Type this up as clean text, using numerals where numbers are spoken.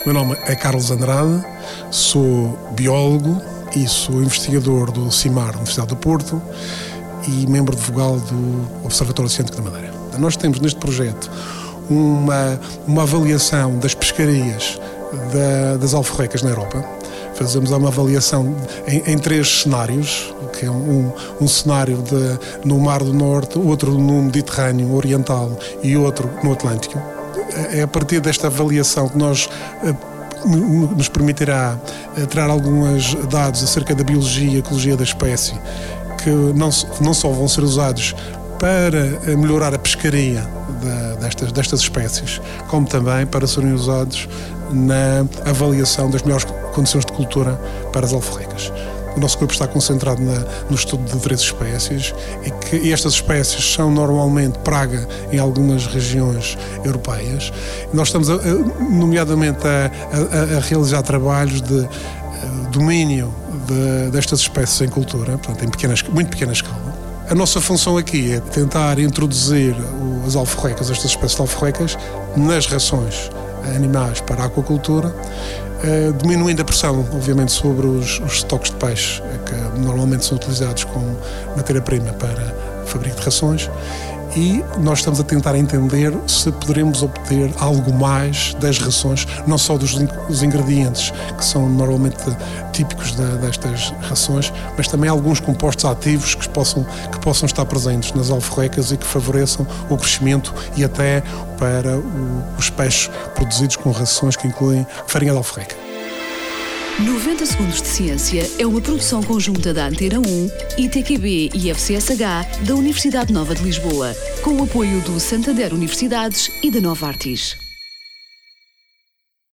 O meu nome é Carlos Andrade, sou biólogo e sou investigador do CIMAR, da Universidade do Porto, e membro de vogal do Observatório Científico da Madeira. Nós temos neste projeto uma avaliação das pescarias das alforrecas na Europa. Fazemos uma avaliação em 3 cenários, que é um cenário no Mar do Norte, outro no Mediterrâneo Oriental e outro no Atlântico. É a partir desta avaliação que nos permitirá tirar alguns dados acerca da biologia e ecologia da espécie, que não só vão ser usados para melhorar a pescaria destas espécies, como também para serem usados na avaliação das melhores condições de cultura para as alforrecas. O nosso grupo está concentrado no estudo de 3 espécies e estas espécies são normalmente praga em algumas regiões europeias. Nós estamos, nomeadamente, a realizar trabalhos de domínio destas espécies em cultura, portanto, em muito pequena escala. A nossa função aqui é tentar introduzir as alforrecas, estas espécies de alforrecas, nas rações animais para a aquacultura, diminuindo a pressão, obviamente, sobre os estoques de peixe, que normalmente são utilizados como matéria-prima para o fabrico de rações, e nós estamos a tentar entender se poderemos obter algo mais das rações, não só dos ingredientes que são normalmente típicos destas rações, mas também alguns compostos ativos que possam estar presentes nas alforrecas e que favoreçam o crescimento e até para os peixes produzidos com rações que incluem farinha de alforreca. 90 Segundos de Ciência é uma produção conjunta da Antena 1, ITQB e FCSH da Universidade Nova de Lisboa, com o apoio do Santander Universidades e da Novartis.